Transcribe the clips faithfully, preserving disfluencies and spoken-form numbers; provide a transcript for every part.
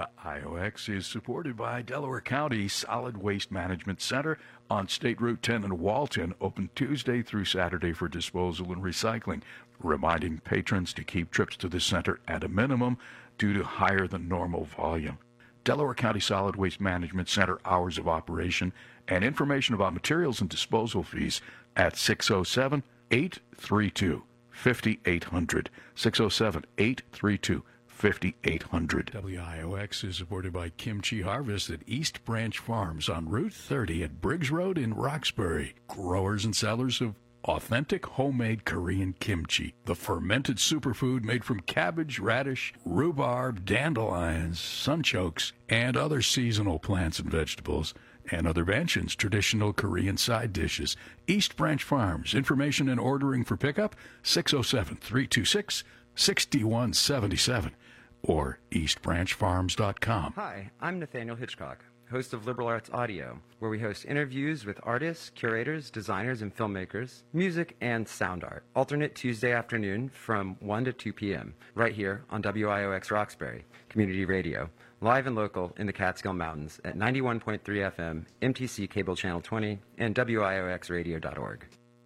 I O X is supported by Delaware County Solid Waste Management Center on State Route ten in Walton, open Tuesday through Saturday for disposal and recycling, reminding patrons to keep trips to the center at a minimum due to higher than normal volume. Delaware County Solid Waste Management Center hours of operation and information about materials and disposal fees at six oh seven, eight three two, five eight zero zero, six oh seven, eight three two, five eight zero zero. W I O X is supported by Kimchi Harvest at East Branch Farms on Route thirty at Briggs Road in Roxbury. Growers and sellers of authentic homemade Korean kimchi, the fermented superfood made from cabbage, radish, rhubarb, dandelions, sunchokes, and other seasonal plants and vegetables, and other Banshan's traditional Korean side dishes. East Branch Farms. Information and ordering for pickup, six oh seven, three two six, six one seven seven or east branch farms dot com. Hi, I'm Nathaniel Hitchcock, host of Liberal Arts Audio, where we host interviews with artists, curators, designers, and filmmakers, music, and sound art. Alternate Tuesday afternoon from one to two p.m. right here on W I O X Roxbury Community Radio, live and local in the Catskill Mountains at ninety-one point three F M, M T C Cable Channel twenty, and W I O X radio dot org.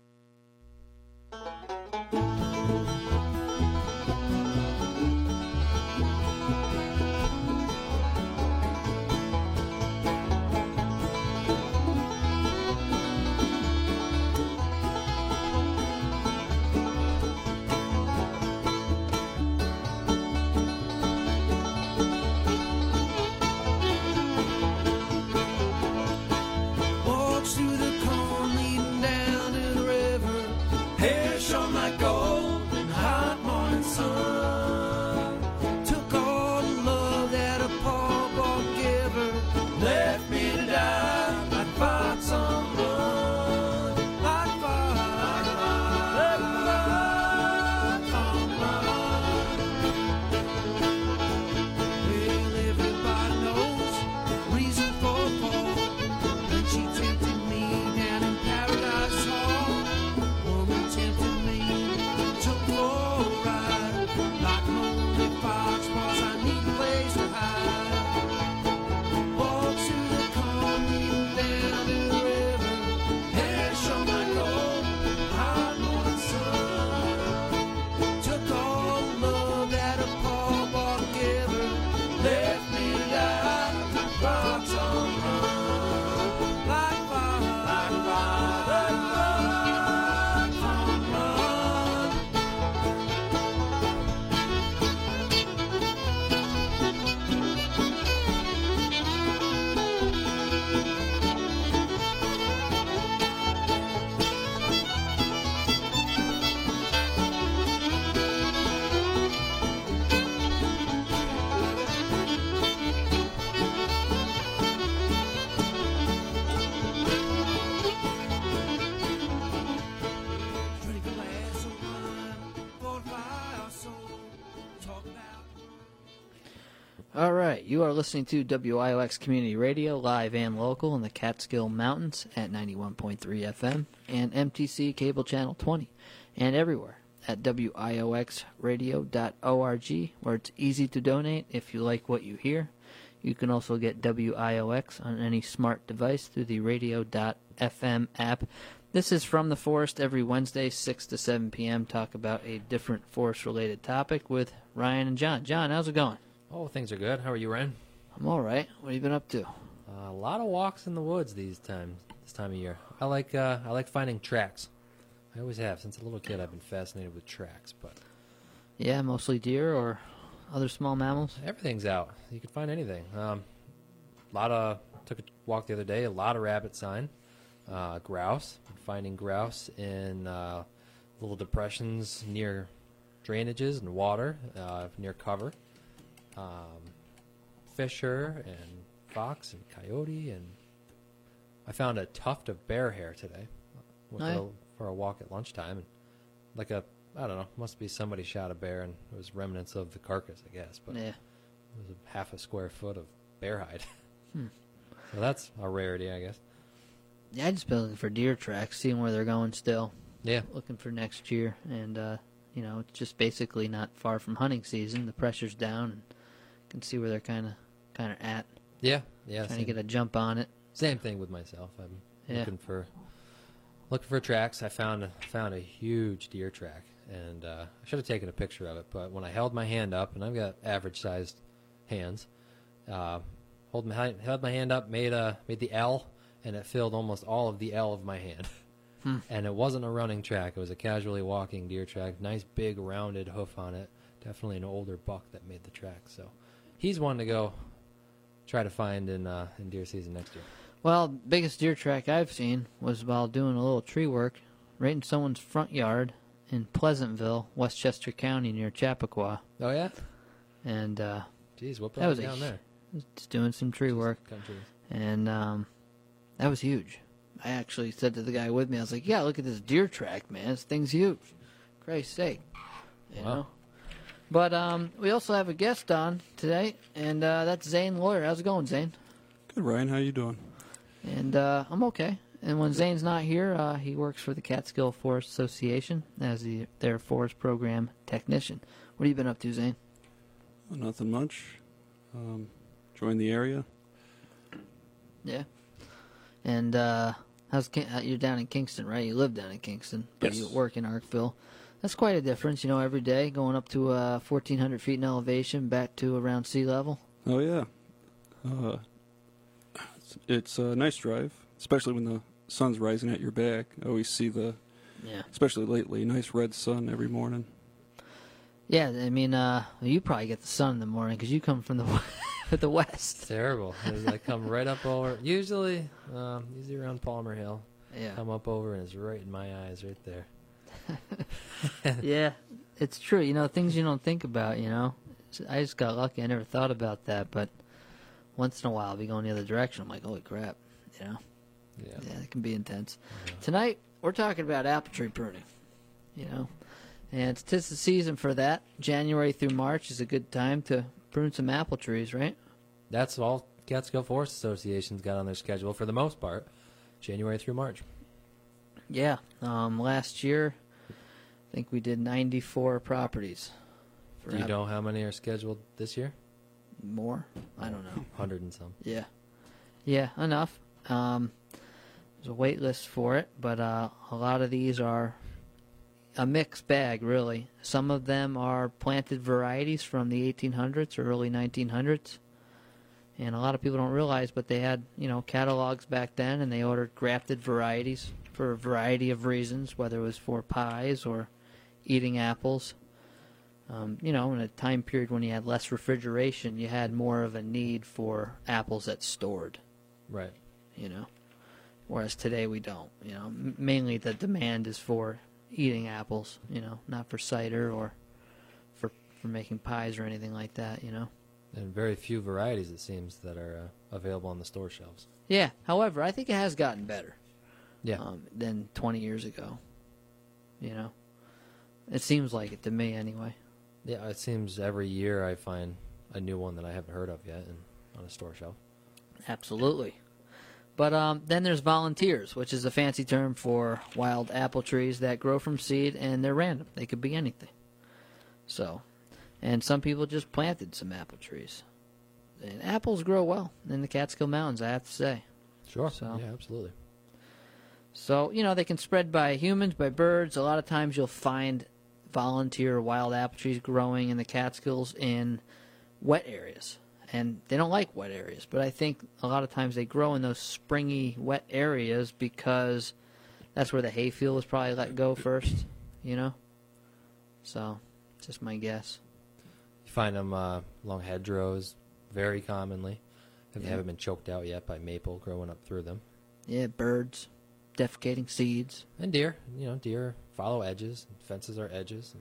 All right, you are listening to W I O X Community Radio, live and local in the Catskill Mountains at ninety-one point three F M and M T C Cable Channel twenty, and everywhere at W I O X radio dot org, where it's easy to donate if you like what you hear. You can also get W I O X on any smart device through the radio dot F M app. This is From the Forest every Wednesday, six to seven p.m. Talk about a different forest-related topic with Ryan and John. John, how's it going? Oh, things are good. How are you, Ryan? I'm all right. What have you been up to? Uh, a lot of walks in the woods these times, this time of year. I like uh, I like finding tracks. I always have. Since a little kid, I've been fascinated with tracks. But yeah, mostly deer or other small mammals? Everything's out. You can find anything. Um, a lot of took a walk the other day. A lot of rabbit sign, uh, grouse. Finding grouse in uh, little depressions near drainages and water, uh, near cover. Um, fisher and fox and coyote, and I found a tuft of bear hair today. Went oh, yeah. for, a, for a walk at lunchtime, and like a I don't know, must be somebody shot a bear, and it was remnants of the carcass, I guess. But yeah. it was a half a square foot of bear hide. Hmm. So that's a rarity, I guess. Yeah, I just been looking for deer tracks, seeing where they're going still. Yeah, looking for next year, and uh, you know, it's just basically not far from hunting season. The pressure's down, and can see where they're kind of kind of at, Yeah, yeah. trying Same, to get a jump on it. same thing with myself. I'm Yeah. looking for looking for tracks. I found a, found a huge deer track, and uh, I should have taken a picture of it. But when I held my hand up, and I've got average sized hands, uh, hold my held my hand up, made a made the L, and it filled almost all of the L of my hand. Hmm. And it wasn't a running track; it was a casually walking deer track. Nice big rounded hoof on it. Definitely an older buck that made the track. So he's one to go try to find in uh, in deer season next year. Well, biggest deer track I've seen was while doing a little tree work right in someone's front yard in Pleasantville, Westchester County, near Chappaqua. Oh yeah, And uh, geez, what that brought was you a down there? just doing some tree work, Country. and um, that was huge. I actually said to the guy with me, I was like, "Yeah, look at this deer track, man. This thing's huge. Christ's sake." You Wow. know? But um, we also have a guest on today, and uh, that's Zane Lawyer. How's it going, Zane? Good, Ryan. How you doing? And uh, I'm okay. And when Zane's not here, uh, he works for the Catskill Forest Association as the, their forest program technician. What have you been up to, Zane? Well, nothing much. Um, joined the area. Yeah. And uh, how's King- uh, you're down in Kingston, right? You live down in Kingston, but Yes. you work in Arkville. That's quite a difference, you know, every day going up to uh, fourteen hundred feet in elevation, back to around sea level. Oh yeah. Uh, it's it's a nice drive, especially when the sun's rising at your back. I always see the, Yeah. especially lately, nice red sun every morning. Yeah, I mean, uh, well, you probably get the sun in the morning because you come from the the west. Terrible. It's like come right up over. Usually, um, usually around Palmer Hill. Yeah. Come up over and it's right in my eyes, right there. Yeah, it's true. You know, things you don't think about, you know. I just got lucky. I never thought about that, but once in a while I'll be going the other direction. I'm like, holy crap, you know. Yeah. Yeah, it can be intense. Tonight, we're talking about apple tree pruning, you know. And it's tis the season for that. January through March is a good time to prune some apple trees, right? That's all Catskill Forest Association's got on their schedule for the most part, January through March. Yeah. Um, last year, I think we did ninety-four properties. For Do you app- know how many are scheduled this year? More? I don't know. Hundred and some. Yeah. Yeah, enough. Um, there's a wait list for it, but uh, a lot of these are a mixed bag, really. Some of them are planted varieties from the eighteen hundreds or early nineteen hundreds. And a lot of people don't realize, but they had, you know, catalogs back then, and they ordered grafted varieties for a variety of reasons, whether it was for pies or eating apples. Um, you know, in a time period when you had less refrigeration, you had more of a need for apples that stored, Right. you know. Whereas today we don't, you know. M- mainly the demand is for eating apples, you know, not for cider or for for making pies or anything like that, you know. And very few varieties, it seems, that are uh, available on the store shelves. Yeah, however, I think it has gotten better Yeah. um, than twenty years ago, you know. It seems like it to me anyway. Yeah, it seems every year I find a new one that I haven't heard of yet in, on a store shelf. Absolutely. But um, then there's volunteers, which is a fancy term for wild apple trees that grow from seed, and they're random. They could be anything. So, and some people just planted some apple trees. And apples grow well in the Catskill Mountains, I have to say. Sure. So- Yeah, absolutely. So, you know, they can spread by humans, by birds. A lot of times you'll find volunteer wild apple trees growing in the Catskills in wet areas. And they don't like wet areas, but I think a lot of times they grow in those springy, wet areas because that's where the hayfield was probably let go first, you know? So, just my guess. You find them uh, along hedgerows very commonly. If they Yeah. haven't been choked out yet by maple growing up through them. Yeah, birds, defecating seeds. And deer. You know, deer follow edges. Fences are edges.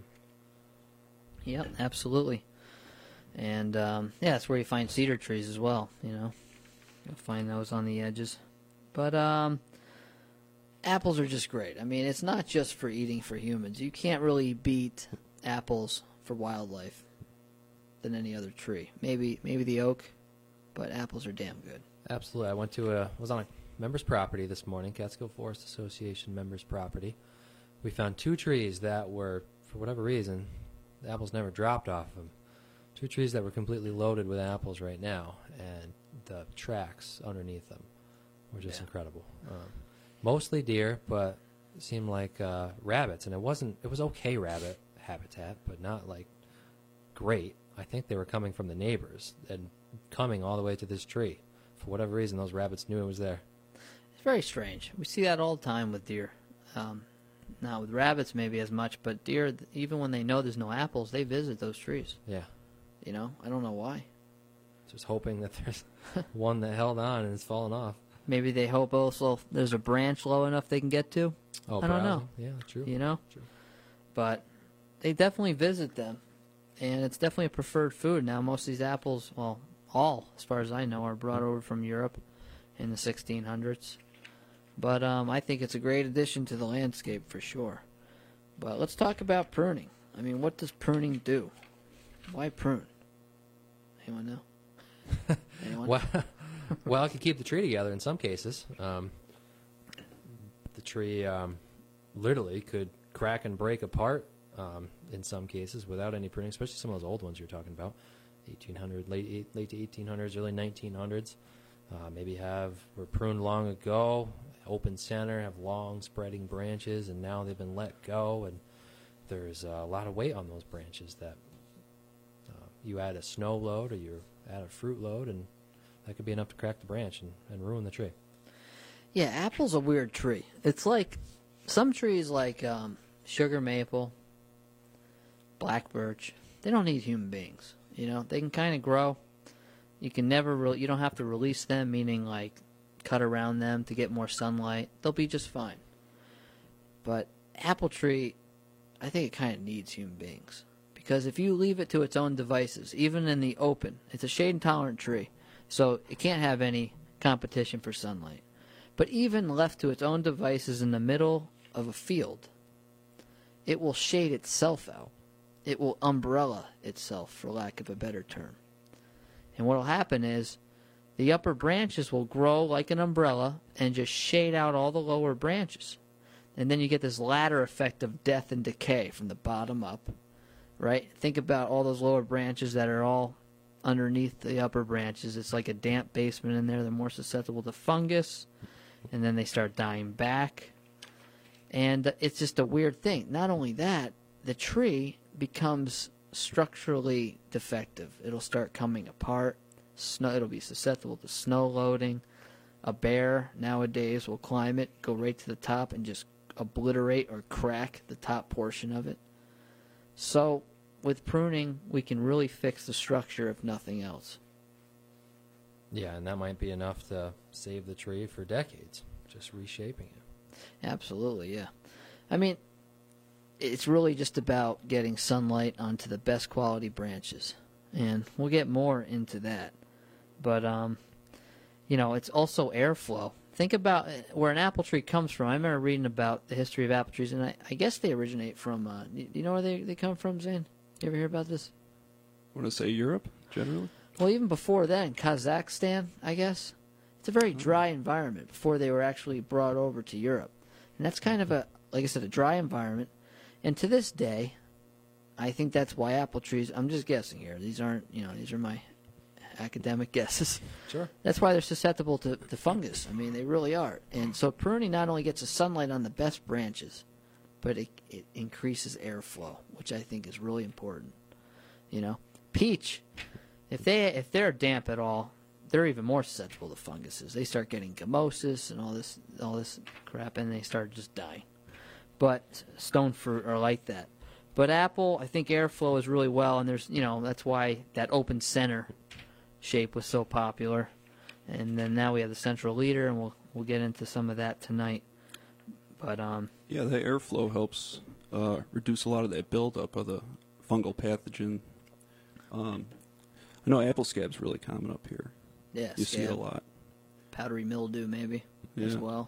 Yep, absolutely. And, um, yeah, that's where you find cedar trees as well, you know. You'll find those on the edges. But, um, apples are just great. I mean, it's not just for eating for humans. You can't really beat apples for wildlife than any other tree. Maybe maybe the oak, but apples are damn good. Absolutely. I went to a was on a member's property this morning, Catskill Forest Association member's property. We found two trees that were, for whatever reason, the apples never dropped off them. two trees that were completely loaded with apples right now, and the tracks underneath them were just Yeah. incredible. Um, mostly deer, but it seemed like uh, rabbits, and it wasn't. It was okay rabbit habitat, but not like great. I think they were coming from the neighbors and coming all the way to this tree. For whatever reason, those rabbits knew it was there. It's very strange. We see that all the time with deer. Um, now, with rabbits, maybe as much, but deer, even when they know there's no apples, they visit those trees. Yeah. You know, I don't know why. Just hoping that there's one that held on and it's fallen off. Maybe they hope also there's a branch low enough they can get to. Oh, I don't know. browsing. Yeah, true. You know? True. But they definitely visit them. And it's definitely a preferred food. Now, most of these apples, well, all, as far as I know, are brought over from Europe in the sixteen hundreds. But um, I think it's a great addition to the landscape for sure. But let's talk about pruning. I mean, what does pruning do? Why prune? Anyone know? Anyone? Well, well, it could keep the tree together in some cases. Um, the tree um, literally could crack and break apart um, in some cases without any pruning, especially some of those old ones you're talking about, eighteen hundred, late eight, late to eighteen hundreds, early nineteen hundreds. Uh, maybe have were pruned long ago, open center, have long spreading branches, and now they've been let go, and there's a lot of weight on those branches that uh, you add a snow load or you add a fruit load, and that could be enough to crack the branch and, and ruin the tree. Yeah, apple's a weird tree. It's like some trees like um, sugar maple, black birch, they don't need human beings. You know, they can kind of grow. You can never really, you don't have to release them, meaning like cut around them to get more sunlight. They'll be just fine. But apple tree, I think it kind of needs human beings. Because if you leave it to its own devices, even in the open, it's a shade-intolerant tree, so it can't have any competition for sunlight. But even left to its own devices in the middle of a field, it will shade itself out. It will umbrella itself, for lack of a better term. And what will happen is the upper branches will grow like an umbrella and just shade out all the lower branches. And then you get this ladder effect of death and decay from the bottom up, right? Think about all those lower branches that are all underneath the upper branches. It's like a damp basement in there. They're more susceptible to fungus, and then they start dying back. And it's just a weird thing. Not only that, the tree becomes structurally defective. It'll start coming apart. Snow, it'll be susceptible to snow loading. A bear nowadays will climb it, go right to the top, and just obliterate or crack the top portion of it. So with pruning, we can really fix the structure if nothing else. Yeah, and that might be enough to save the tree for decades, just reshaping it. Absolutely, yeah. I mean, it's really just about getting sunlight onto the best quality branches. And we'll get more into that. But, um, you know, it's also airflow. Think about where an apple tree comes from. I remember reading about the history of apple trees, and I, I guess they originate from, uh, do you know where they, they come from, Zane? You ever hear about this? Want to say Europe, generally? Well, even before that, in Kazakhstan, I guess. It's a very dry environment before they were actually brought over to Europe. And that's kind of a, like I said, a dry environment. And to this day, I think that's why apple trees, I'm just guessing here. These aren't, you know, these are my academic guesses. Sure. That's why they're susceptible to, to fungus. I mean, they really are. And so pruning not only gets the sunlight on the best branches, but it, it increases airflow, which I think is really important. You know, peach, if they if they're damp at all, they're even more susceptible to funguses. They start getting gummosis and all this all this crap, and they start just dying. But stone fruit are like that. But apple, I think airflow is really well, and there's, you know, that's why that open center shape was so popular. And then now we have the central leader, and we'll we'll get into some of that tonight. But um, Yeah, that airflow helps uh, reduce a lot of that buildup of the fungal pathogen. Um, I know apple scab's really common up here. yeah, You see it a scab, lot. powdery mildew maybe as Yeah. well.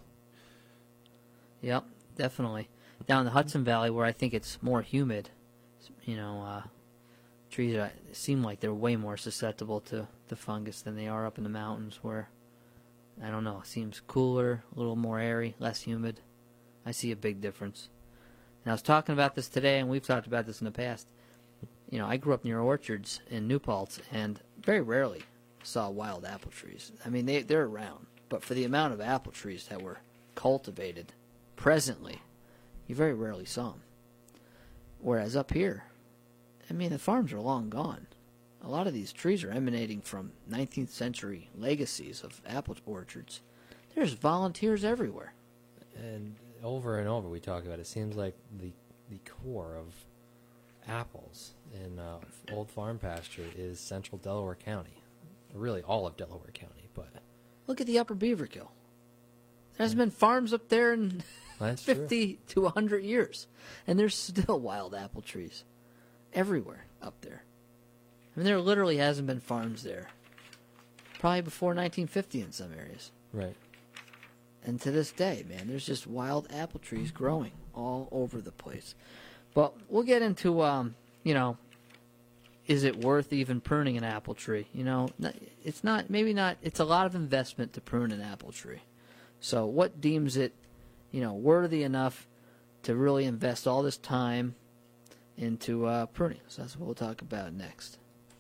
Yep, definitely. Down in the Hudson Valley, where I think it's more humid, you know, uh, trees are, seem like they're way more susceptible to the fungus than they are up in the mountains, where, I don't know, it seems cooler, a little more airy, less humid. I see a big difference. And I was talking about this today, and we've talked about this in the past. you know, I grew up near orchards in New Paltz, and very rarely saw wild apple trees. I mean, they, they're around, but for the amount of apple trees that were cultivated presently, you very rarely saw them. Whereas up here, I mean, the farms are long gone. A lot of these trees are emanating from nineteenth century legacies of apple orchards. There's volunteers everywhere. And over and over we talk about it. It seems like the the core of apples in uh, Old Farm Pasture is central Delaware County. Really all of Delaware County, but... Look at the Upper Beaverkill. There's been farms up there in That's fifty true. to one hundred years, and there's still wild apple trees everywhere up there. I mean, there literally hasn't been farms there probably before nineteen fifty in some areas. Right. And to this day, man, there's just wild apple trees growing all over the place. But we'll get into, um, you know, is it worth even pruning an apple tree? You know, it's not, maybe not, it's a lot of investment to prune an apple tree. So what deems it, you know, worthy enough to really invest all this time into uh, pruning? So that's what we'll talk about next.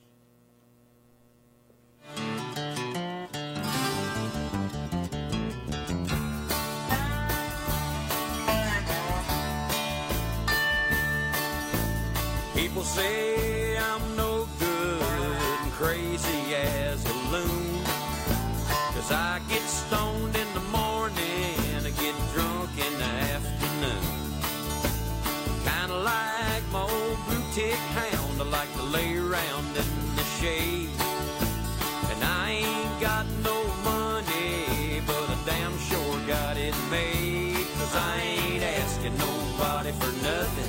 People say I'm no good and crazy as a loon, 'cause I get stoned in the morning and I get drunk in the afternoon. Kinda like my old blue tick hound, I like to lay around in the shade. And I ain't got no money, but I damn sure got it made, 'cause I ain't asking nobody for nothing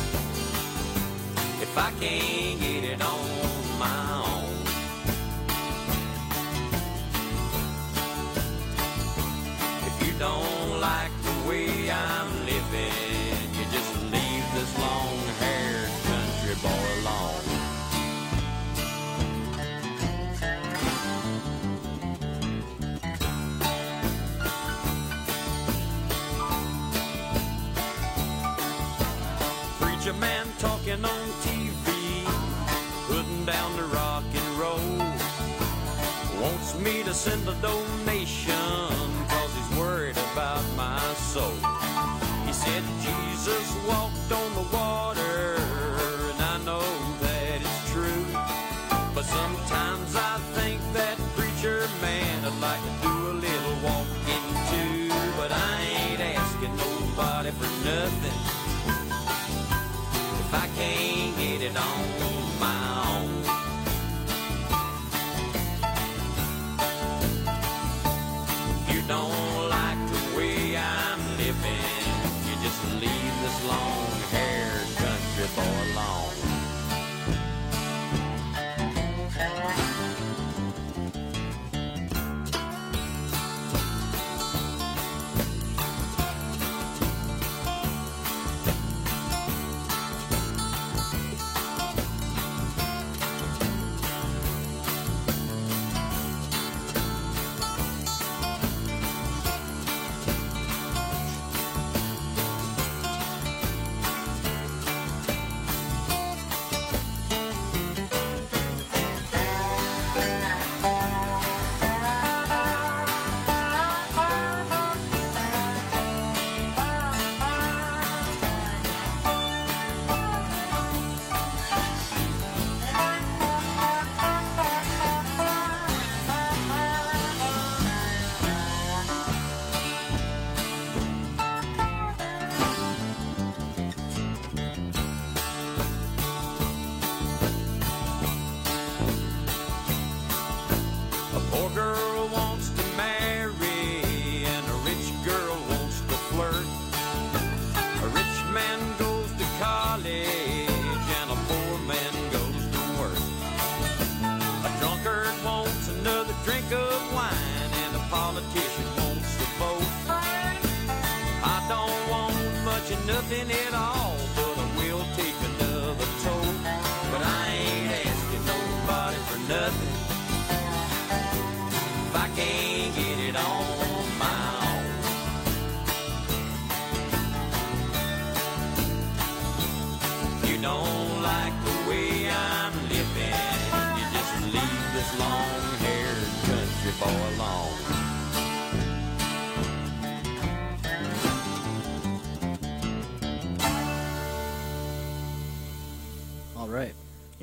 if I can't get it on my own. If you don't like the way I'm living, you just leave this long-haired country boy alone. Preacher man talking on T V, putting down the rock and roll, wants me to send a donation 'cause he's worried about my soul. He said Jesus walked on the water, and I know that it's true, but sometimes I think that preacher man would like to do a little walking too. But I ain't asking nobody for nothing if I can't get it on my own. If you don't like the way I'm living, you just leave this long-haired country boy alone. Nothing at all, but I will take another toll. But I ain't asking nobody for nothing if I can't get it on my own. If you don't like the way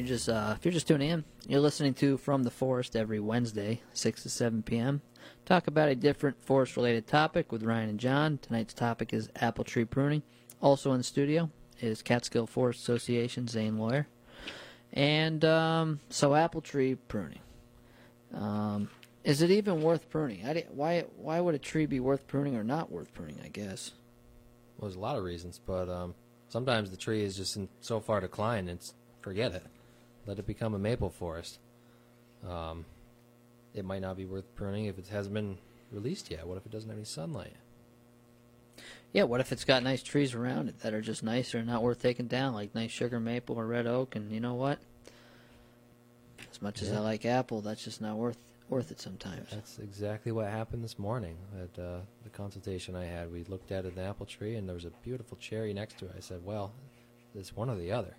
You're just uh, if you're just tuning in, you're listening to From the Forest every Wednesday, six to seven p.m. Talk about a different forest-related topic with Ryan and John. Tonight's topic is apple tree pruning. Also in the studio is Catskill Forest Association Zane Lawyer, and um, so apple tree pruning. Um, is it even worth pruning? I, why why would a tree be worth pruning or not worth pruning? I guess. Well, there's a lot of reasons, but um, sometimes the tree is just in so far decline, it's forget it. Let it become a maple forest. Um, it might not be worth pruning if it hasn't been released yet. What if it doesn't have any sunlight? Yeah, what if it's got nice trees around it that are just nicer and not worth taking down, like nice sugar maple or red oak? And you know what? As much as Yeah. I like apple, that's just not worth worth it sometimes. That's exactly what happened this morning at uh, the consultation I had. We looked at an apple tree, and there was a beautiful cherry next to it. I said, well, it's one or the other.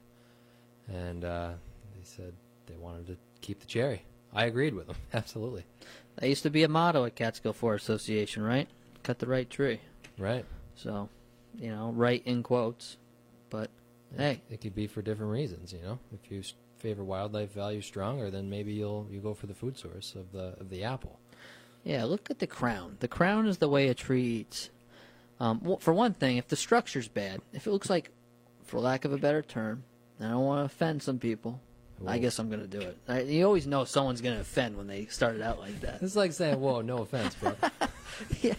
And uh, they said they wanted to keep the cherry. I agreed with them, absolutely. That used to be a motto at Catskill Forest Association, right? Cut the right tree. Right. So, you know, right in quotes. But, hey. It could be for different reasons, you know. If you s- favor wildlife value stronger, then maybe you'll you go for the food source of the of the apple. Yeah, look at the crown. The crown is the way a tree eats. Um, well, for one thing, if the structure's bad, if it looks like, for lack of a better term, I don't want to offend some people. I Whoa. guess I'm going to do it. I, you always know someone's going to offend when they start it out like that. It's like saying, whoa, no offense, bro. Yeah.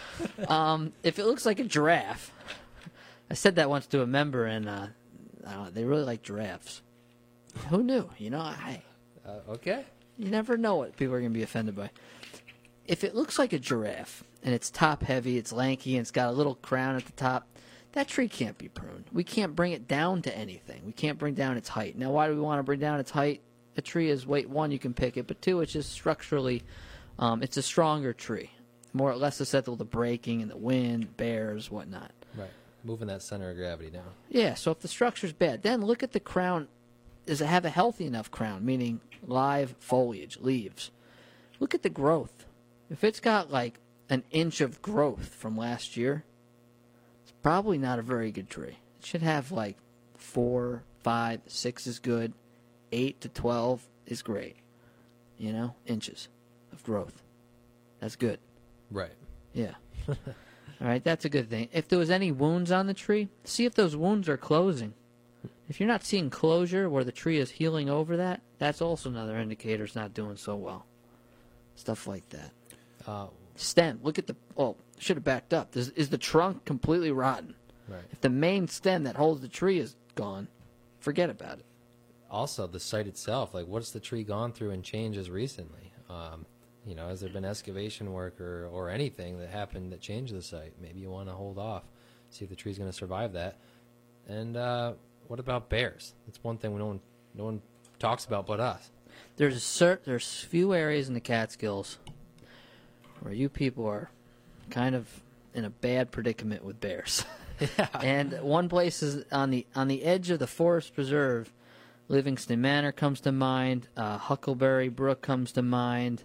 Um, if it looks like a giraffe, I said that once to a member, and uh, uh, they really like giraffes. Who knew? You know, I Uh, okay. you never know what people are going to be offended by. If it looks like a giraffe and it's top heavy, it's lanky, and it's got a little crown at the top, that tree can't be pruned. We can't bring it down to anything. We can't bring down its height. Now, why do we want to bring down its height? A tree is, wait, one, you can pick it, but two, it's just structurally, um, it's a stronger tree. More or less susceptible to breaking and the wind, bears, whatnot. Right. Moving that center of gravity down. Yeah, so if the structure's bad, then look at the crown. Does it have a healthy enough crown, meaning live foliage, leaves? Look at the growth. If it's got like an inch of growth from last year, it's probably not a very good tree. It should have like four, five, six is good, eight to twelve is great. You know, inches of growth. That's good. Right. Yeah. All right, that's a good thing. If there was any wounds on the tree, see if those wounds are closing. If you're not seeing closure where the tree is healing over that, that's also another indicator it's not doing so well. Stuff like that. Uh, Stem, look at the, oh, should have backed up. Is, is the trunk completely rotten? right. If the main stem that holds the tree is gone, forget about it. Also, the site itself, like what's the tree gone through and changes recently? Um, you know, has there been excavation work or, or anything that happened that changed the site? Maybe you want to hold off, see if the tree's going to survive that. And uh, what about bears? That's one thing we no one, no one talks about but us. There's a cert, there's few areas in the Catskills where you people are kind of in a bad predicament with bears. And one place is on the on the edge of the forest preserve. Livingston Manor comes to mind. Uh, Huckleberry Brook comes to mind.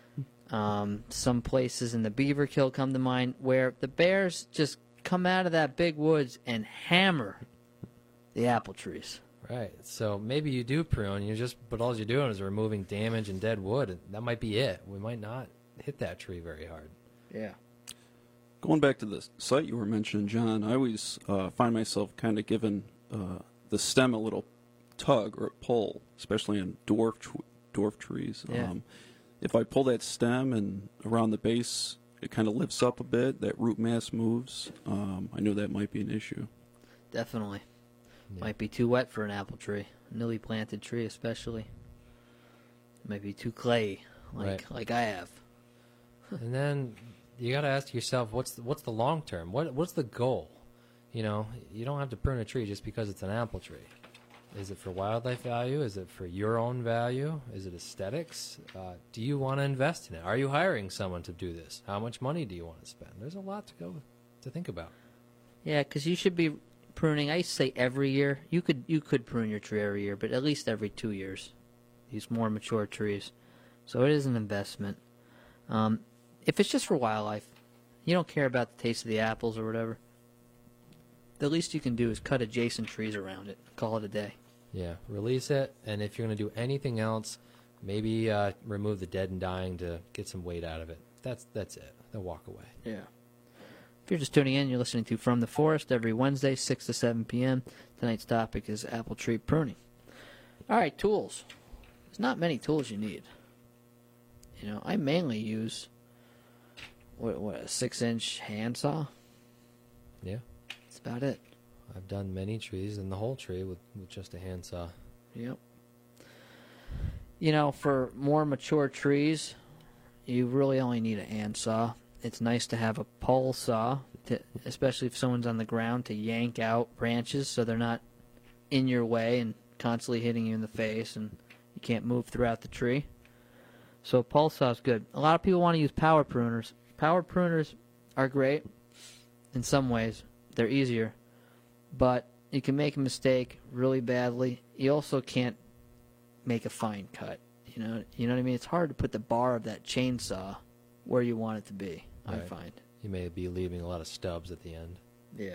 Um, some places in the Beaver Kill come to mind where the bears just come out of that big woods and hammer the apple trees. Right. So maybe you do prune, you just, but all you're doing is removing damage and dead wood, and that might be it. We might not hit that tree very hard. Yeah. Going back to the site you were mentioning, John, I always uh, find myself kind of giving uh, the stem a little tug or a pull, especially in dwarf tr- dwarf trees. Yeah. Um, if I pull that stem and around the base, it kind of lifts up a bit, that root mass moves, um, I know that might be an issue. Definitely. Yeah. Might be too wet for an apple tree. A newly planted tree especially. Might be too clay, like Right. like I have. And then you got to ask yourself, what's the, what's the long term? What what's the goal? You know, you don't have to prune a tree just because it's an apple tree. Is it for wildlife value? Is it for your own value? Is it aesthetics? Uh, do you want to invest in it? Are you hiring someone to do this? How much money do you want to spend? There's a lot to go to think about. Yeah, because you should be pruning. I used to say every year. You could you could prune your tree every year, but at least every two years. These more mature trees, so it is an investment. Um, if it's just for wildlife, you don't care about the taste of the apples or whatever. The least you can do is cut adjacent trees around it. Call it a day. Yeah, release it, and if you're going to do anything else, maybe uh, remove the dead and dying to get some weight out of it. That's that's it. Then walk away. Yeah. If you're just tuning in, you're listening to From the Forest every Wednesday, six to seven p.m. Tonight's topic is apple tree pruning. All right, tools. There's not many tools you need. You know, I mainly use what, what a six-inch handsaw. Yeah. That's about it. I've done many trees and the whole tree with, with just a handsaw. Yep. You know, for more mature trees, you really only need a handsaw. It's nice to have a pole saw, to, especially if someone's on the ground, to yank out branches so they're not in your way and constantly hitting you in the face and you can't move throughout the tree. So a pole saw is good. A lot of people want to use power pruners. Power pruners are great in some ways. They're easier. But you can make a mistake really badly. You also can't make a fine cut. You know, you know what I mean? It's hard to put the bar of that chainsaw where you want it to be, I Right. find. You may be leaving a lot of stubs at the end. Yeah.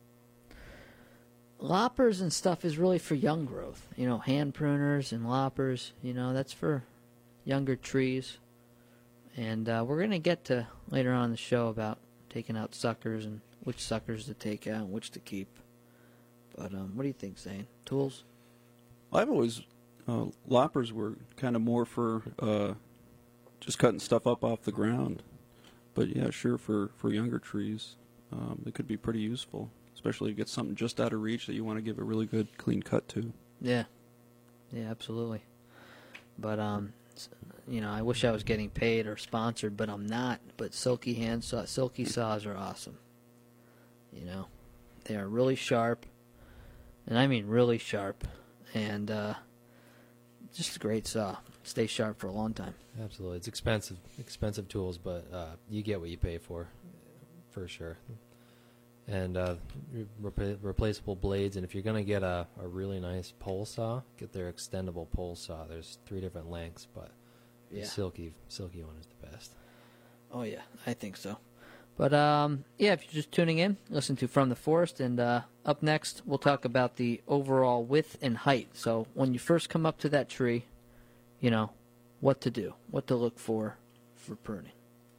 Loppers and stuff is really for young growth. You know, hand pruners and loppers, you know, that's for younger trees. And uh, we're going to get to later on in the show about taking out suckers and which suckers to take out and which to keep. But um, what do you think, Zane? Tools? I've always, uh, loppers were kind of more for uh, just cutting stuff up off the ground. But yeah, sure, for, for younger trees, um, they could be pretty useful, especially if you get something just out of reach that you want to give a really good clean cut to. Yeah. Yeah, absolutely. But, um, s- you know, I wish I was getting paid or sponsored, but I'm not. But silky hand saw, silky saws are awesome. You know, they are really sharp, and I mean really sharp, and uh, just a great saw. Stay sharp for a long time. Absolutely. It's expensive, expensive tools, but uh, you get what you pay for, for sure. And uh, rep- replaceable blades, and if you're going to get a, a really nice pole saw, get their extendable pole saw. There's three different lengths, but the Yeah. silky, silky one is the best. Oh, yeah, I think so. But, um, yeah, if you're just tuning in, listen to From the Forest, and uh, up next we'll talk about the overall width and height. So when you first come up to that tree, you know, what to do, what to look for for pruning.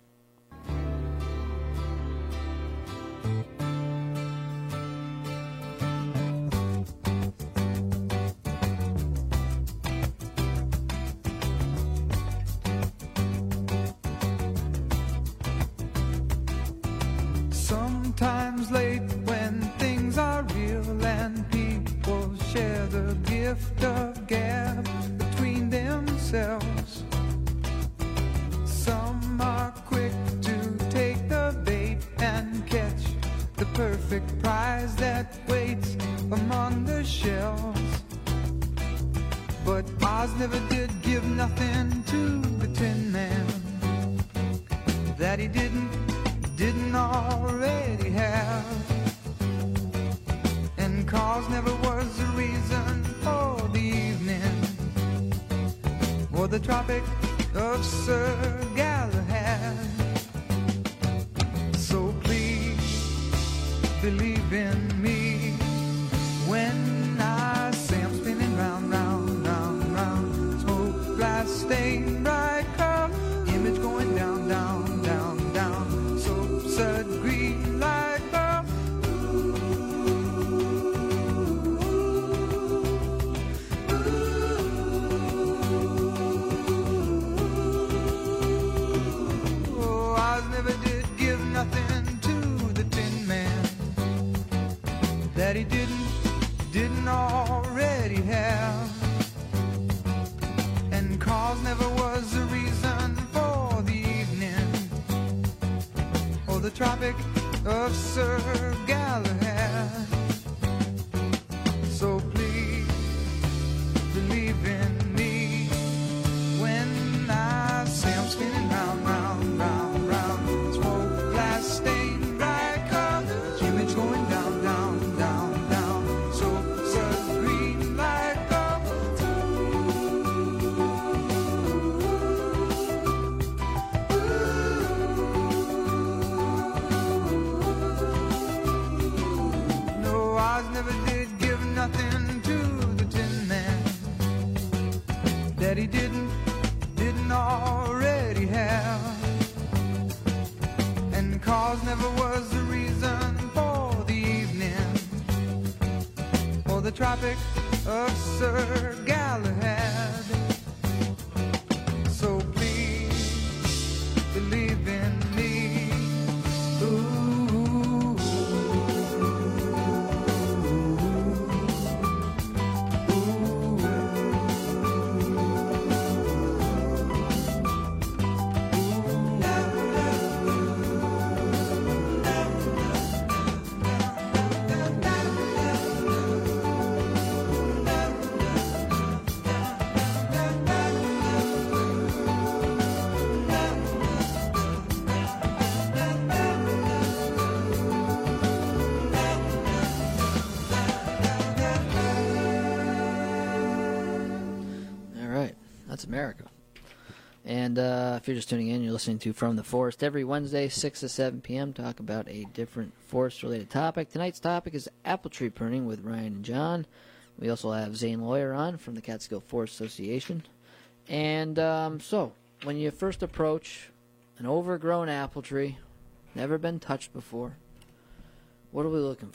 Sometimes late when things are real and people share the gift of gab between themselves. Some are quick to take the bait and catch the perfect prize that waits among the shells. But Oz never did give nothing to the Tin Man that he didn't didn't already have. And cause never was the reason for the evening or the Tropic of Sir Galahad. So please believe in me when I say I'm spinning round, round, round, round. Smoke, glass, stain, bright color, image going down, down, down, down. So absurd, green light bulb. Oh, I never did give nothing to the Tin Man that he didn't, didn't already have. And cause never was the reason for the evening or the Tropic of Sir Galahad. So please believe in me when I say I'm spinning round, round, round, round. Smoke, glass, stain, bright colors, image going down, down, down, down. So absurd, green light bulb. No, I never did give nothing cause never was the reason for the evening or the Tropic of Sir Galahad. So please believe in me. Ooh. America. And uh, if you're just tuning in, you're listening to From the Forest every Wednesday, six to seven p.m. Talk about a different forest-related topic. Tonight's topic is apple tree pruning with Ryan and John. We also have Zane Lawyer on from the Catskill Forest Association. And um, so, when you first approach an overgrown apple tree, never been touched before, what are we looking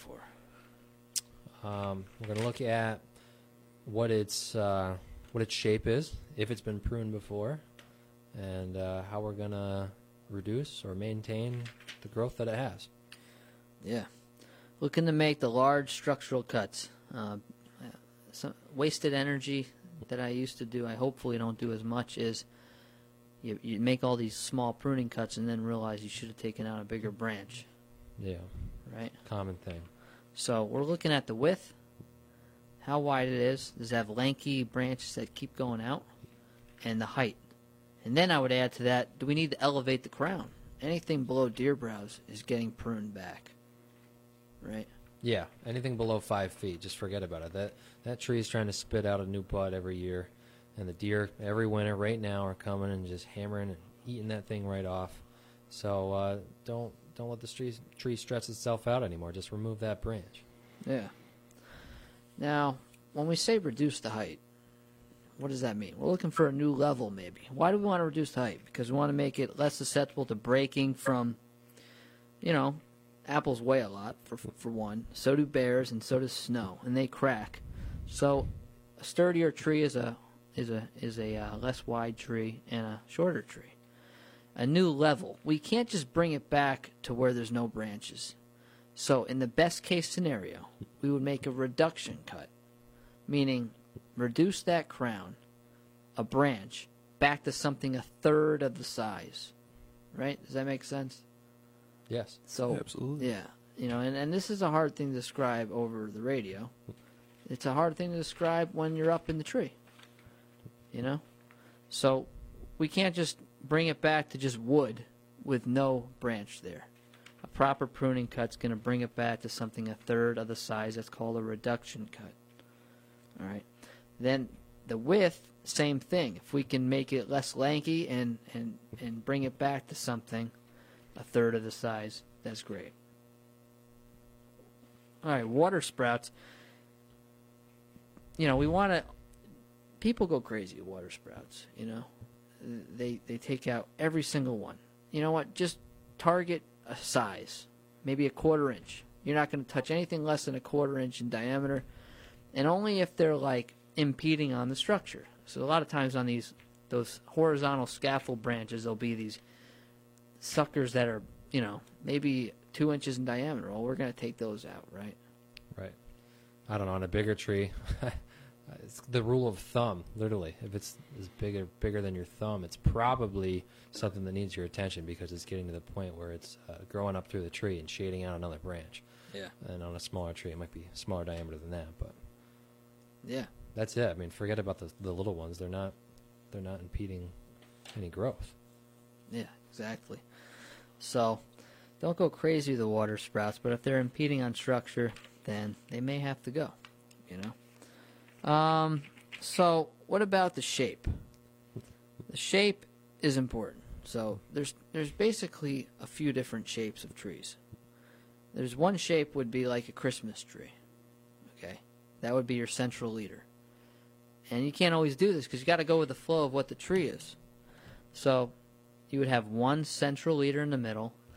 for? Um, we're going to look at what its uh, what its shape is, if it's been pruned before, and uh, how we're going to reduce or maintain the growth that it has. Yeah. Looking to make the large structural cuts. Uh, some wasted energy that I used to do, I hopefully don't do as much, is you, you make all these small pruning cuts and then realize you should have taken out a bigger branch. Yeah. Right? Common thing. So we're looking at the width, how wide it is. Does it have lanky branches that keep going out? And the height. And then I would add to that, do we need to elevate the crown? Anything below deer brows is getting pruned back. Right? Yeah, anything below five feet, just forget about it. That that tree is trying to spit out a new bud every year, and the deer every winter right now are coming and just hammering and eating that thing right off. So uh, don't don't let the tree tree stretch itself out anymore. Just remove that branch. Yeah. Now, when we say reduce the height, what does that mean? We're looking for a new level, maybe. Why do we want to reduce the height? Because we want to make it less susceptible to breaking from, you know, apples weigh a lot, for for one. So do bears, and so does snow, and they crack. So a sturdier tree is a is a is a uh, less wide tree and a shorter tree. A new level. We can't just bring it back to where there's no branches. So in the best case scenario, we would make a reduction cut, meaning reduce that crown, a branch, back to something a third of the size. Right? Does that make sense? Yes. So, absolutely. Yeah. You know, and, and this is a hard thing to describe over the radio. It's a hard thing to describe when you're up in the tree. You know? So we can't just bring it back to just wood with no branch there. A proper pruning cut's going to bring it back to something a third of the size. That's called a reduction cut. All right. Then the width, same thing. If we can make it less lanky and, and, and bring it back to something a third of the size, that's great. All right, water sprouts. You know, we want to... People go crazy at water sprouts, you know. They they take out every single one. You know what? Just target a size, maybe a quarter inch. You're not going to touch anything less than a quarter inch in diameter, and only if they're, like, impeding on the structure. So a lot of times on these those horizontal scaffold branches, there'll be these suckers that are, you know, maybe two inches in diameter. Well, we're going to take those out, right? Right. I don't know. On a bigger tree, it's the rule of thumb, literally. If it's is bigger bigger than your thumb, it's probably something that needs your attention because it's getting to the point where it's uh, growing up through the tree and shading out another branch. Yeah. And on a smaller tree, it might be smaller diameter than that, but yeah, that's it. I mean, forget about the the little ones. They're not they're not impeding any growth. Yeah, exactly. So, don't go crazy with the water sprouts, but if they're impeding on structure, then they may have to go, you know. Um, so, what about the shape? The shape is important. So, there's there's basically a few different shapes of trees. There's one shape would be like a Christmas tree, okay? That would be your central leader. And you can't always do this because you got to go with the flow of what the tree is. So, you would have one central leader in the middle,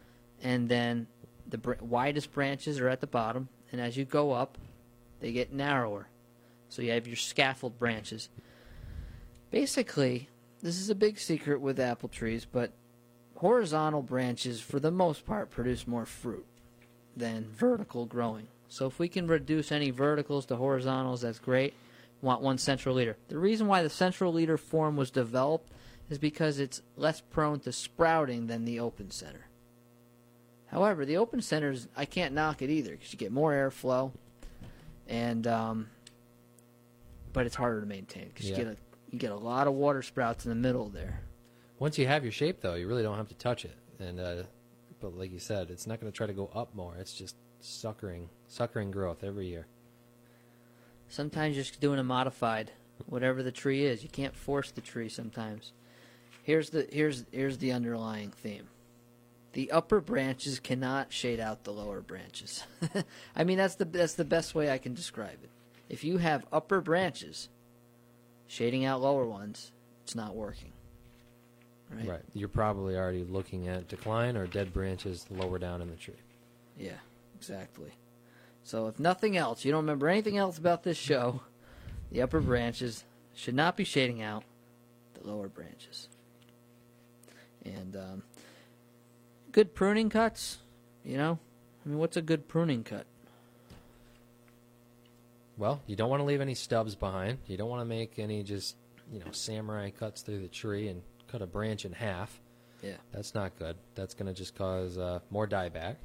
and then the br- widest branches are at the bottom, and as you go up, they get narrower. So you have your scaffold branches. Basically, this is a big secret with apple trees, but horizontal branches, for the most part, produce more fruit than vertical growing. So if we can reduce any verticals to horizontals, that's great. Want one central leader. The reason why the central leader form was developed is because it's less prone to sprouting than the open center. However, the open centers, I can't knock it either because you get more airflow, and um, but it's harder to maintain because Yeah. you get a you get a lot of water sprouts in the middle there. Once you have your shape, though, you really don't have to touch it. And uh, but like you said, it's not going to try to go up more. It's just suckering, suckering growth every year. Sometimes you're just doing a modified, whatever the tree is. You can't force the tree sometimes. Here's the here's here's the underlying theme. The upper branches cannot shade out the lower branches. I mean, that's the that's the best way I can describe it. If you have upper branches shading out lower ones, it's not working. Right? Right. You're probably already looking at decline or dead branches lower down in the tree. Yeah, exactly. So if nothing else, you don't remember anything else about this show, the upper branches should not be shading out the lower branches. And um, good pruning cuts, you know? I mean, what's a good pruning cut? Well, you don't want to leave any stubs behind. You don't want to make any just, you know, samurai cuts through the tree and cut a branch in half. Yeah. That's not good. That's going to just cause uh, more dieback.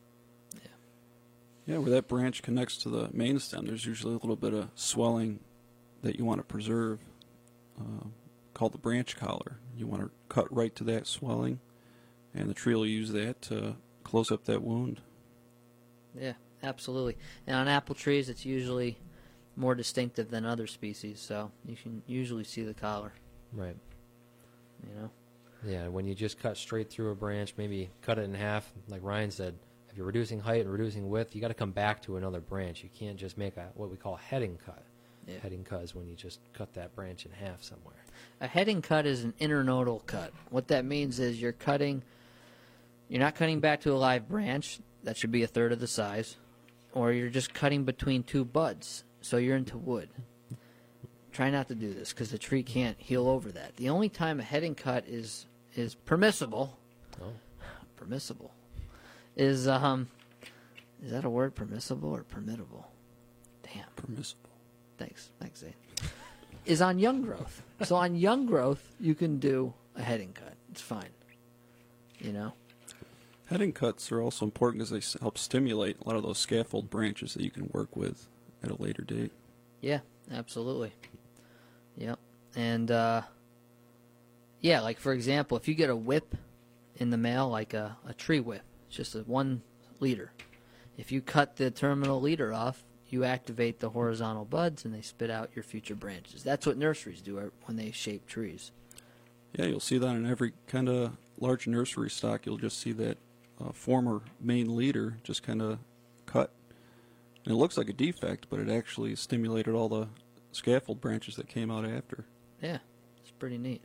Yeah, where that branch connects to the main stem, there's usually a little bit of swelling that you want to preserve, uh, called the branch collar. You want to cut right to that swelling, and the tree will use that to close up that wound. Yeah, absolutely. And on apple trees, it's usually more distinctive than other species, so you can usually see the collar, Right. you know? Yeah, when you just cut straight through a branch, maybe cut it in half, like Ryan said, if you're reducing height and reducing width, you got to come back to another branch. You can't just make a what we call a heading cut. Yeah. Heading cut is when you just cut that branch in half somewhere. A heading cut is an internodal cut. What that means is you're cutting, you're not cutting back to a live branch. That should be a third of the size. Or you're just cutting between two buds, so you're into wood. Try not to do this because the tree can't heal over that. The only time a heading cut is is permissible, Oh. permissible, is, um, is that a word, permissible or permittable? Damn. Permissible. Thanks. Thanks, Zane. Is on young growth. So on young growth, you can do a heading cut. It's fine. You know? Heading cuts are also important because they s- help stimulate a lot of those scaffold branches that you can work with at a later date. Yeah, absolutely. Yep. And, uh, yeah, like, for example, if you get a whip in the mail, like a, a tree whip, it's just a one leader. If you cut the terminal leader off, you activate the horizontal buds and they spit out your future branches. That's what nurseries do when they shape trees. Yeah, you'll see that in every kind of large nursery stock. You'll just see that uh, former main leader just kind of cut. And it looks like a defect, but it actually stimulated all the scaffold branches that came out after. Yeah, it's pretty neat.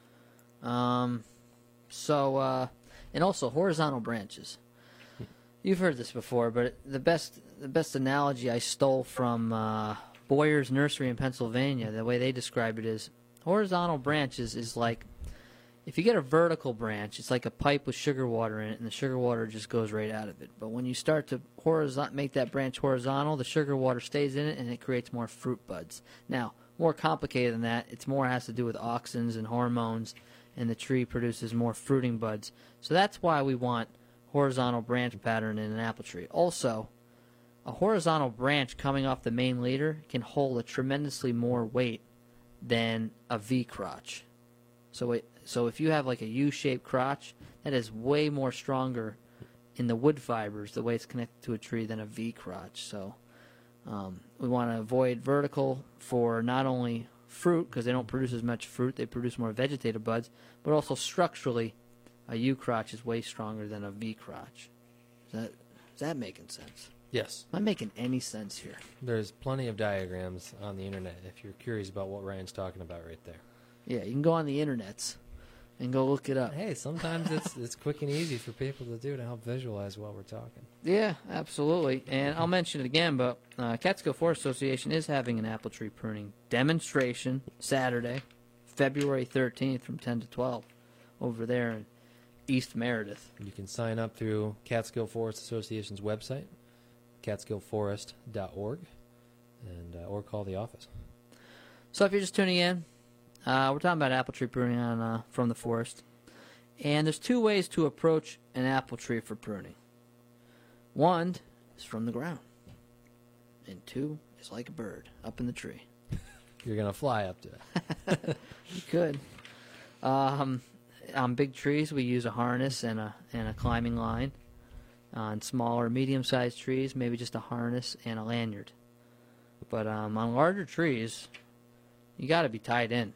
Um, so, uh, and also horizontal branches. You've heard this before, but the best the best analogy I stole from uh, Boyer's Nursery in Pennsylvania, the way they describe it is horizontal branches is like if you get a vertical branch, it's like a pipe with sugar water in it, and the sugar water just goes right out of it. But when you start to horizon- make that branch horizontal, the sugar water stays in it, and it creates more fruit buds. Now, more complicated than that, it's more has to do with auxins and hormones, and the tree produces more fruiting buds. So that's why we want horizontal branch pattern in an apple tree. Also, a horizontal branch coming off the main leader can hold a tremendously more weight than a V crotch. So it, so if you have like a U-shaped crotch, that is way more stronger in the wood fibers, the way it's connected to a tree, than a V crotch. So um, we want to avoid vertical for not only fruit, because they don't produce as much fruit, they produce more vegetative buds, but also structurally, a U crotch is way stronger than a V crotch. Is that, is that making sense? Yes. Am I making any sense here? There's plenty of diagrams on the internet if you're curious about what Ryan's talking about right there. Yeah, you can go on the internets and go look it up. Hey, sometimes it's it's quick and easy for people to do to help visualize while we're talking. Yeah, absolutely. And I'll mention it again, but uh, Catskill Forest Association is having an apple tree pruning demonstration Saturday, February thirteenth from ten to twelve over there in East Meredith. You can sign up through Catskill Forest Association's website, catskill forest dot org, and uh, or call the office. So if you're just tuning in, uh, we're talking about apple tree pruning on uh, from the forest. And there's two ways to approach an apple tree for pruning. One is from the ground, and two is like a bird up in the tree. You're going to fly up to it. You could. Um, on big trees, we use a harness and a and a climbing line. On smaller, medium-sized trees, maybe just a harness and a lanyard. But um, on larger trees, you got to be tied in.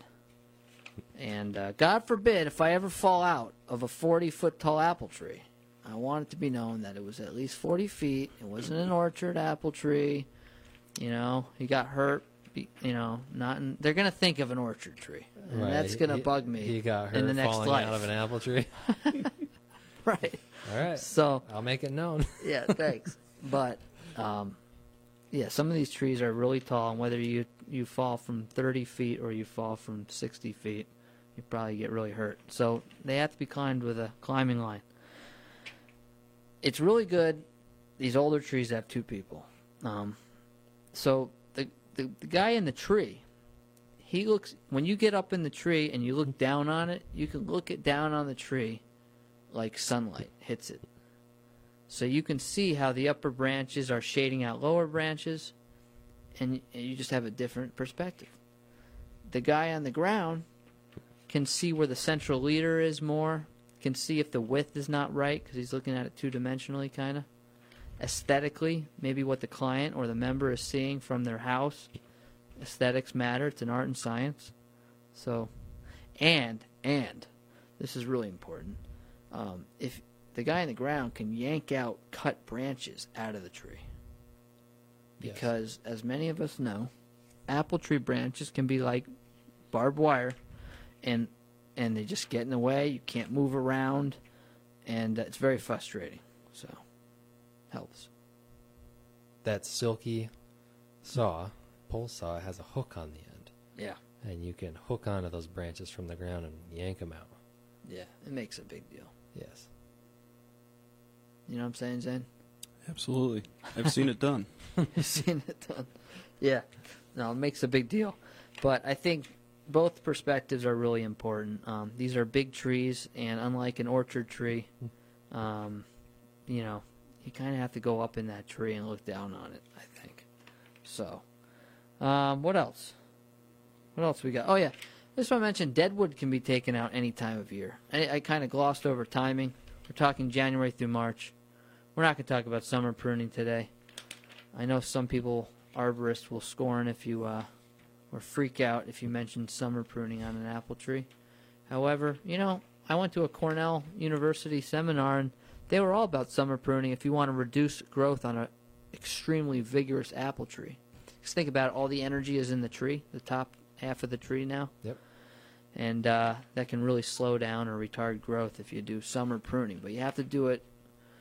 And uh, God forbid if I ever fall out of a forty-foot tall apple tree, I want it to be known that it was at least forty feet. It wasn't an orchard apple tree. You know, he got hurt. You know, not in, they're going to think of an orchard tree. And Right. that's going to He- bug me He got hurt in the next falling life. out of an apple tree. Right. All right. So, I'll make it known. yeah, thanks. But, um, yeah, some of these trees are really tall, and whether you, you fall from thirty feet or you fall from sixty feet, you probably get really hurt. So they have to be climbed with a climbing line. It's really good. These older trees have two people. Um, so the, the the guy in the tree, he looks, when you get up in the tree and you look down on it, you can look it down on the tree like sunlight hits it. So you can see how the upper branches are shading out lower branches, and and you just have a different perspective. The guy on the ground can see where the central leader is more, can see if the width is not right because he's looking at it two-dimensionally kind of. Aesthetically, maybe what the client or the member is seeing from their house. Aesthetics matter. It's an art and science. So, and, and, this is really important. Um, if the guy in the ground can yank out cut branches out of the tree. Yes. Because, as many of us know, apple tree branches can be like barbed wire, and and they just get in the way. You can't move around, and uh, it's very frustrating. So, helps. That silky saw, pole saw, has a hook on the end. Yeah, And you can hook onto those branches from the ground and yank them out. yeah, it makes a big deal. Yes. You know what I'm saying, Zen? Absolutely. I've seen it done. You've seen it done. Yeah, no, it makes a big deal. But I think both perspectives are really important. Um, these are big trees, and unlike an orchard tree, um, you know, you kind of have to go up in that tree and look down on it, I think. So, um, what else? What else we got? Oh, yeah. I just want to mention deadwood can be taken out any time of year. I, I kind of glossed over timing. We're talking January through March. We're not going to talk about summer pruning today. I know some people, arborists, will scorn if you, uh, or freak out if you mention summer pruning on an apple tree. However, you know, I went to a Cornell University seminar, and they were all about summer pruning if you want to reduce growth on an extremely vigorous apple tree. Just think about it, all the energy is in the tree, the top half of the tree now. Yep. And uh, that can really slow down or retard growth if you do summer pruning. But you have to do it,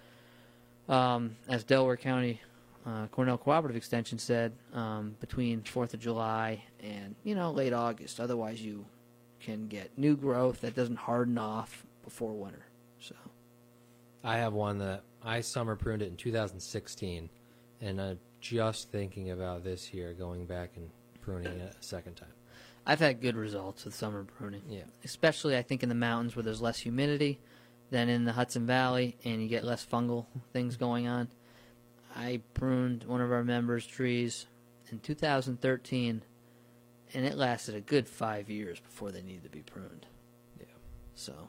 um, as Delaware County uh, Cornell Cooperative Extension said, um, between fourth of July and, you know, late August. Otherwise, you can get new growth that doesn't harden off before winter. So, I have one that I summer pruned it in two thousand sixteen, and I'm just thinking about this year going back and pruning it a second time. I've had good results with summer pruning. Yeah. Especially, I think, in the mountains where there's less humidity than in the Hudson Valley, and you get less fungal things going on. I pruned one of our members' trees in two thousand thirteen, and it lasted a good five years before they needed to be pruned. Yeah. So,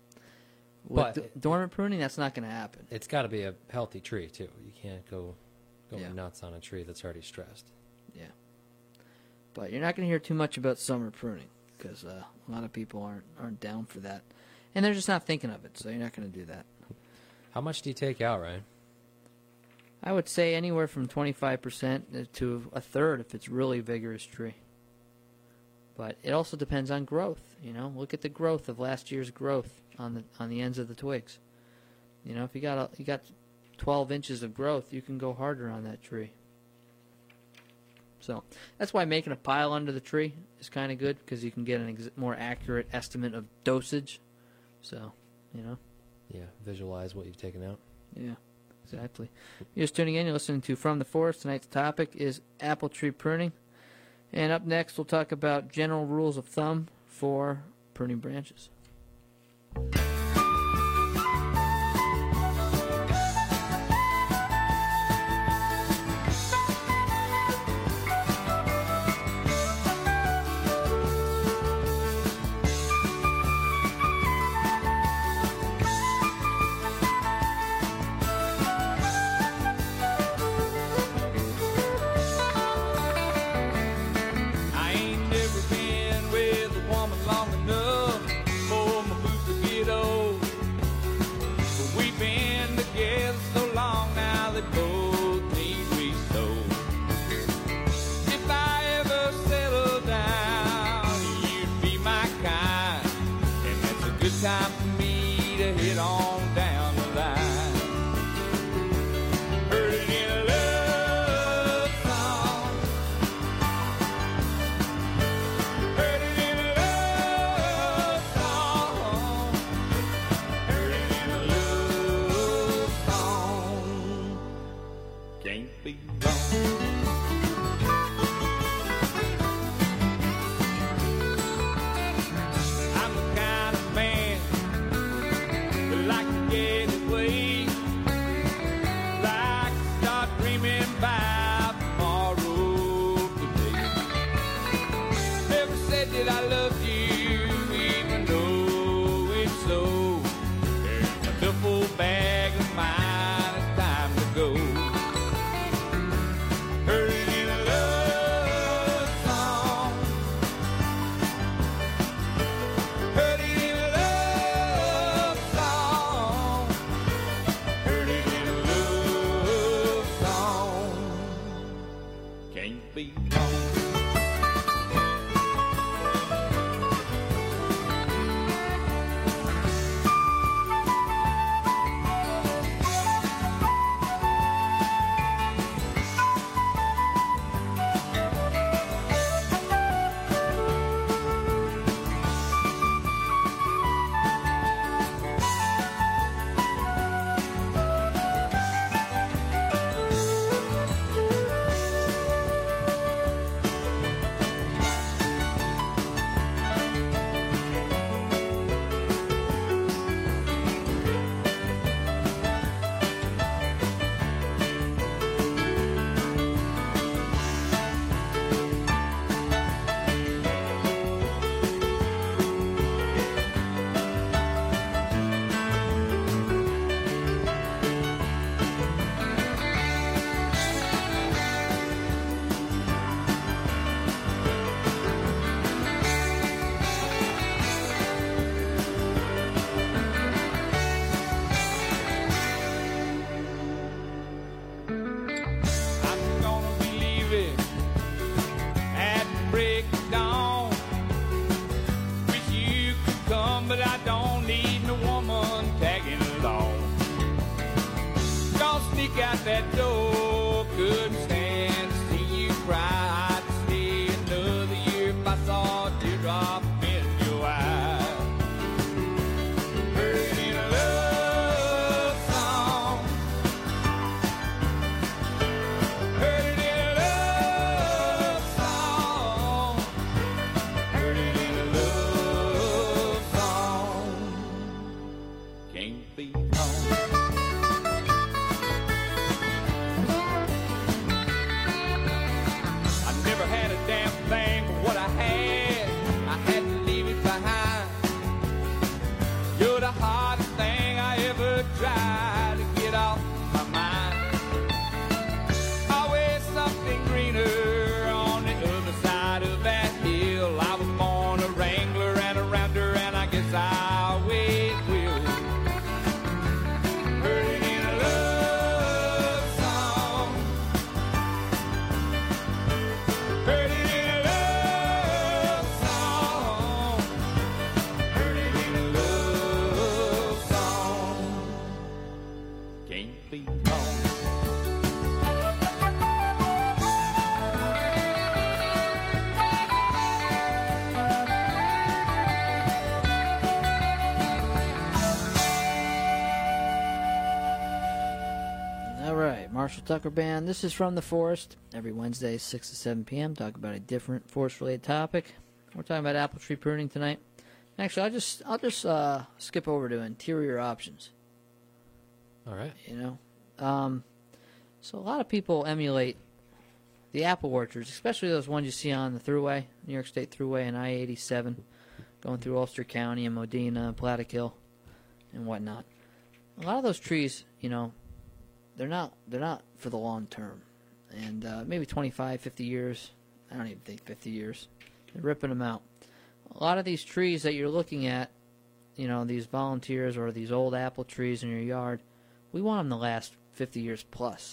But with d- dormant pruning, that's not going to happen. It's got to be a healthy tree, too. You can't go go Yeah. nuts on a tree that's already stressed. Yeah. But you're not going to hear too much about summer pruning because uh, a lot of people aren't aren't down for that, and they're just not thinking of it. So you're not going to do that. How much do you take out, Ryan? I would say anywhere from twenty-five percent to a third if it's really vigorous tree. But it also depends on growth. You know, look at the growth of last year's growth on the on the ends of the twigs. You know, if you got a, you got twelve inches of growth, you can go harder on that tree. So that's why making a pile under the tree is kind of good, because you can get an ex- more accurate estimate of dosage. So, you know. Yeah, visualize what you've taken out. Yeah, exactly. You're just tuning in. You're listening to From the Forest. Tonight's topic is apple tree pruning. And up next, we'll talk about general rules of thumb for pruning branches. I ain't never been with a woman long enough for my boots to get old. But we've been together so long now that both need resold. If I ever settle down, you'd be my kind, and that's a good time for me to hit on down the line. Heard it in a love song. Heard it in a love song. Heard it in a love song. Can't be wrong. I'm the kind of man that like to get away, like to start dreaming about tomorrow today. Never said that I loved you, even though it's so. There's a duffel bag of mine, it's time to go. Heard it in a love song. Heard it in a love song. Heard it in a love song. Can't be wrong. I'm gonna be leaving at break of dawn. Wish you could come, but I don't need no woman tagging along. Gonna sneak out that door, couldn't stand to see you cry. I'd stay another year if I saw a teardrop in your eye. Heard it in a love song. Heard it in a love song. Heard it in a love song. Can't be wrong. can't be wrong. All right, Marshall Tucker Band. This is From the Forest. Every Wednesday, six to seven p.m. Talk about a different forest-related topic. We're talking about apple tree pruning tonight. Actually, I'll just I'll just uh, skip over to interior options. All right. You know, um, so a lot of people emulate the apple orchards, especially those ones you see on the Thruway, New York State Thruway, and I eighty-seven, going through Ulster County and Modena, Plattekill, and whatnot. A lot of those trees, you know, they're not they're not for the long term, and uh, maybe twenty-five, fifty years. I don't even think fifty years. They're ripping them out. A lot of these trees that you're looking at, you know, these volunteers or these old apple trees in your yard, we want them to last fifty years plus.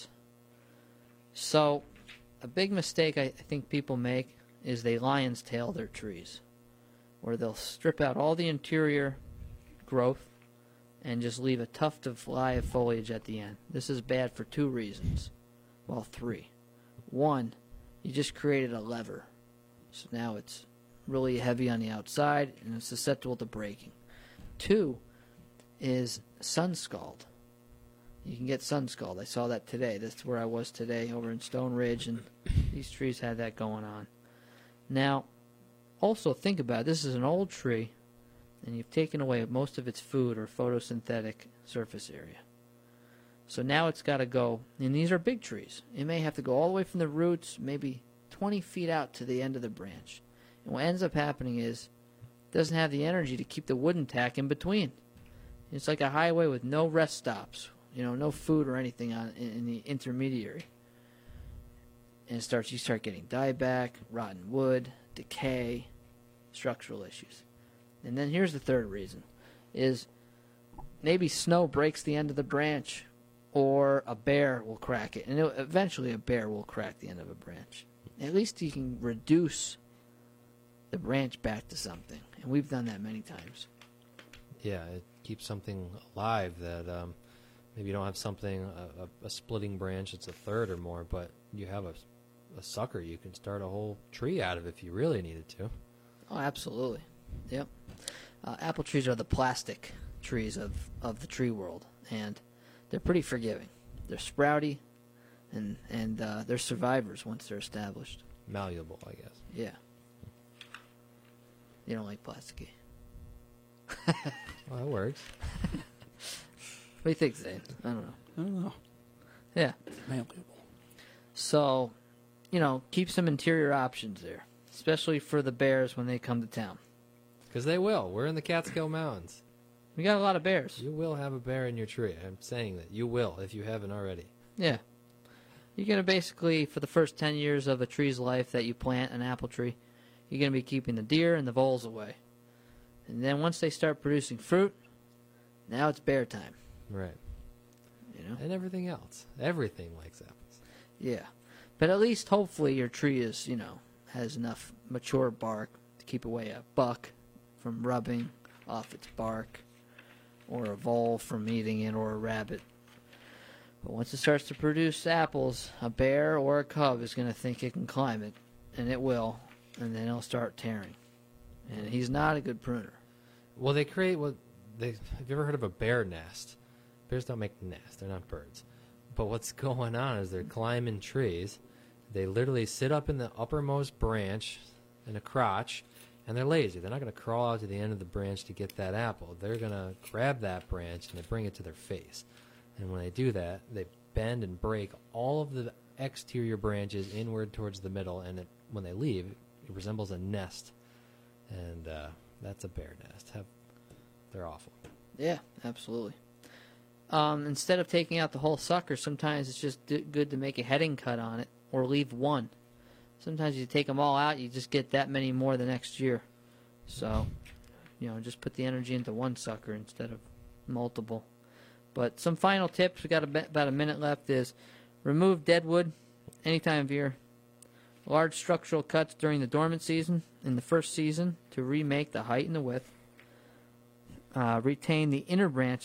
So, a big mistake I, I think people make is they lion's tail their trees, where they'll strip out all the interior growth and just leave a tuft of live foliage at the end. This is bad for two reasons. Well, three. One, you just created a lever. So now it's really heavy on the outside and it's susceptible to breaking. Two is sun scald. You can get sun scald. I saw that today. That's where I was today over in Stone Ridge, and these trees had that going on. Now, also think about it. This is an old tree, and you've taken away most of its food or photosynthetic surface area. So now it's got to go, and these are big trees. It may have to go all the way from the roots, maybe twenty feet out to the end of the branch. And what ends up happening is it doesn't have the energy to keep the wooden tack in between. It's like a highway with no rest stops, you know, no food or anything on in, in the intermediary. And it starts, you start getting dieback, rotten wood, decay, structural issues. And then here's the third reason, is maybe snow breaks the end of the branch, or a bear will crack it. And it, eventually a bear will crack the end of a branch. At least you can reduce the branch back to something. And we've done that many times. Yeah, it keeps something alive that um, maybe you don't have something, a, a, a splitting branch that's a third or more, but you have a, a sucker you can start a whole tree out of if you really needed to. Oh, absolutely. Yep. Uh, apple trees are the plastic trees of, of the tree world, and they're pretty forgiving. They're sprouty, and, and uh, they're survivors once they're established. Malleable, I guess. Yeah. You don't like plasticky. Well, that works. What do you think, Zane? I don't know. I don't know. Yeah. Malleable. So, you know, keep some interior options there, especially for the bears when they come to town. Because they will. We're in the Catskill Mountains. We got a lot of bears. You will have a bear in your tree. I'm saying that. You will, if you haven't already. Yeah. You're going to basically, for the first ten years of a tree's life that you plant an apple tree, you're going to be keeping the deer and the voles away. And then once they start producing fruit, now it's bear time. Right. You know? And everything else. Everything likes apples. Yeah. But at least, hopefully, your tree is, you know, has enough mature bark to keep away a buck from rubbing off its bark, or a vole from eating it, or a rabbit. But once it starts to produce apples, a bear or a cub is going to think it can climb it, and it will, and then it'll start tearing. And he's not a good pruner. Well, they create what they. Have you ever heard of a bear nest? Bears don't make nests; they're not birds. But what's going on is they're climbing trees. They literally sit up in the uppermost branch in a crotch, and they're lazy. They're not going to crawl out to the end of the branch to get that apple. They're going to grab that branch and they bring it to their face. And when they do that, they bend and break all of the exterior branches inward towards the middle, and it, when they leave, it resembles a nest. And uh, that's a bear nest. Have, they're awful. Yeah, absolutely. Um, instead of taking out the whole sucker, sometimes it's just d- good to make a heading cut on it, or leave one. Sometimes you take them all out, you just get that many more the next year. So, you know, just put the energy into one sucker instead of multiple. But some final tips, we got a bit, about a minute left, is remove dead wood any time of year. Large structural cuts during the dormant season in the first season to remake the height and the width. Uh, retain the inner branches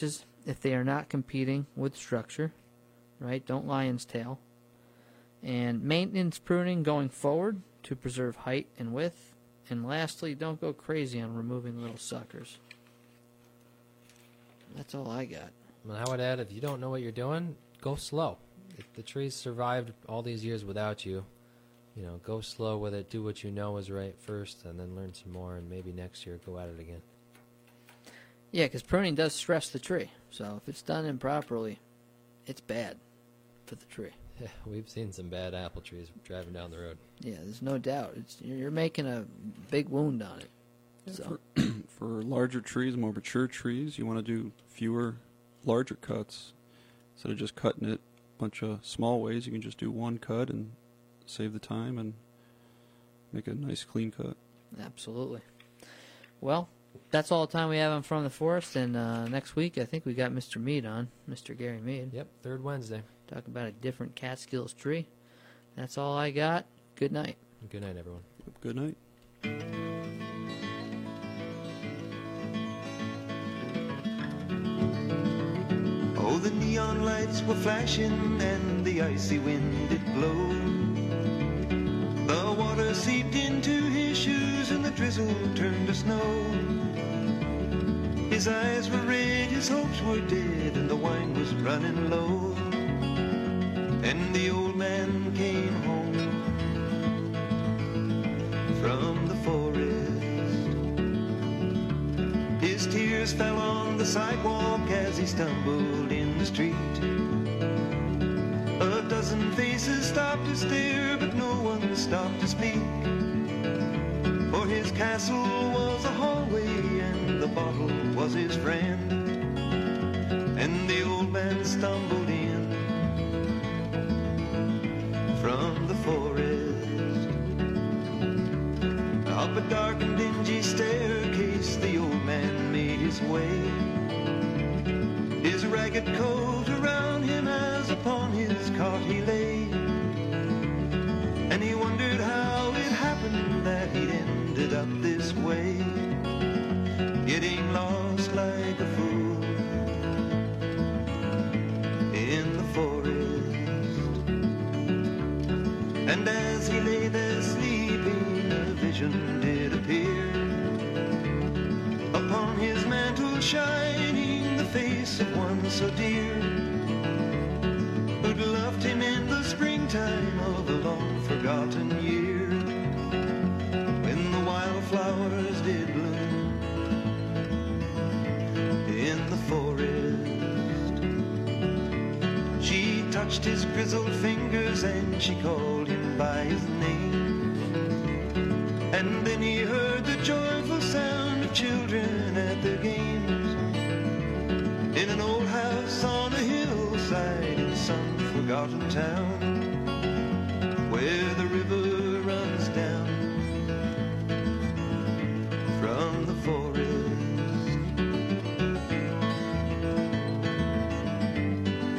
if they are not competing with structure, right? Don't lion's tail. And maintenance pruning going forward to preserve height and width. And lastly, don't go crazy on removing little suckers. That's all I got. And I would add, if you don't know what you're doing, go slow. If the tree's survived all these years without you, you know, go slow with it. Do what you know is right first, and then learn some more, and maybe next year go at it again. Yeah, because pruning does stress the tree. So if it's done improperly, it's bad for the tree. Yeah, we've seen some bad apple trees driving down the road. Yeah, there's no doubt. It's, you're making a big wound on it. Yeah, So for, for larger trees, more mature trees, you want to do fewer larger cuts. Instead of just cutting it a bunch of small ways, you can just do one cut and save the time and make a nice clean cut. absolutely. Well, that's all the time we have on From the Forest. And uh, next week, I think we got Mister Mead on, Mister Gary Mead. Yep, third Wednesday. Talk about a different Catskills tree. That's all I got. Good night. Good night, everyone. Good night. Oh, the neon lights were flashing and the icy wind did blow. The water seeped into his shoes and the drizzle turned to snow. His eyes were red, his hopes were dead, and the wine was running low. And the old man came home from the forest. His tears fell on the sidewalk as he stumbled in the street. A dozen faces stopped to stare, but no one stopped to speak. For his castle was a hallway and the bottle was his friend. And the old man stumbled in from the forest. Up a dark and dingy staircase the old man made his way. His ragged coat around him as upon his cot he lay. And he wondered how it happened that he'd ended up this way, getting lost like a fool in the forest. And as he lay there sleeping, a vision did appear. Upon his mantle shining the face of one so dear, who'd loved him in the springtime of a long forgotten year, when the wildflowers did bloom in the forest. She touched his grizzled fingers and she called him by his name. And then he heard the joyful sound of children at their games, in an old house on a hillside in some forgotten town.